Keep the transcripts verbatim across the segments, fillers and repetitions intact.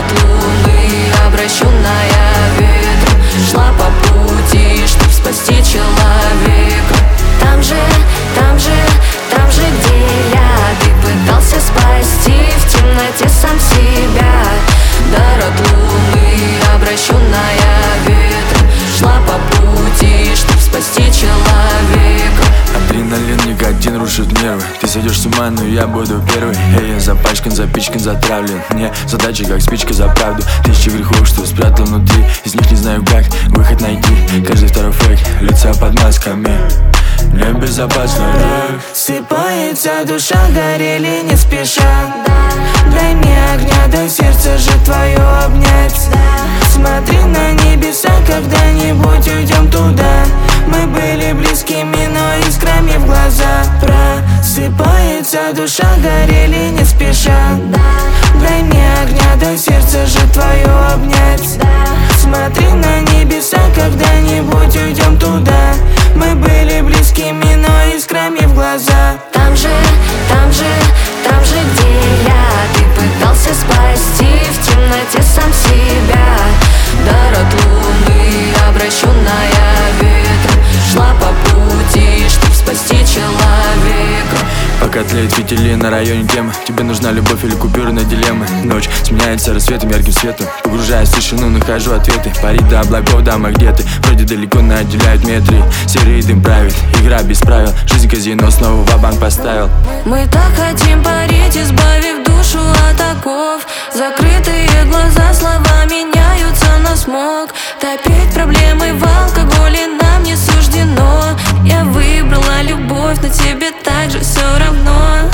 от луны, обращенная ветром, шла по пути, чтоб спасти человека. Там же, там же, там же, где я, ты пытался спасти в темноте сам себя. Дар от луны, обращенная ветром, шла по пути, чтоб спасти человека. Адреналин, никотин рушит нервы. Ты сойдешь с ума, но я буду первый. Эй, я запачкан, запичкан, затравлен. Мне задача, как спичка за правду. Тысячи грехов, что спрятал внутри. Из них не знаю, как выход найти. Каждый второй фейк, лица под масками. Небезопасно. Сыпается душа, горели не спеша. Дай мне огня, дай сердце же твое обнять. Смотри на небеса, когда-нибудь уйдем туда. Мы были близкими, но искрами в глаза. Просыпается душа, горели не спеша. Дай мне огня, дай сердце же твое обнять. Смотри на небеса, когда-нибудь уйдем туда. Мы были близкими, но искрами в глаза. Там же, там же, там же, где я, ты пытался спасти в темноте сам себя. Дар от луны, обращенная ветром, шла по пути, чтоб спасти человека. Пока тлеют фитили на районе темы, тебе нужна любовь или купюры на дилеммы. Ночь сменяется рассветом, ярким светом. Погружаясь в тишину, нахожу ответы. Парить до облаков, дама, где ты? Вроде далеко, но отделяют метры. Серый дым правит, игра без правил. Жизнь казино, снова ва-банк поставил. Мы так хотим парить, избавив душу от оков. Закрытые глаза, слова меняются на смог. Топить проблемы в алкоголе нам не суждено. Я выбрала любовь, но тебе так же все равно.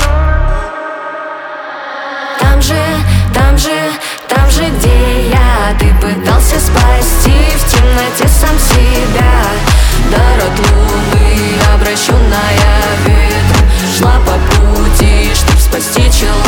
Там же, там же, там же, где я, ты пытался спасти в темноте сам себя. Дар от луны, обращенная ветром, шла по пути, чтоб спасти человека.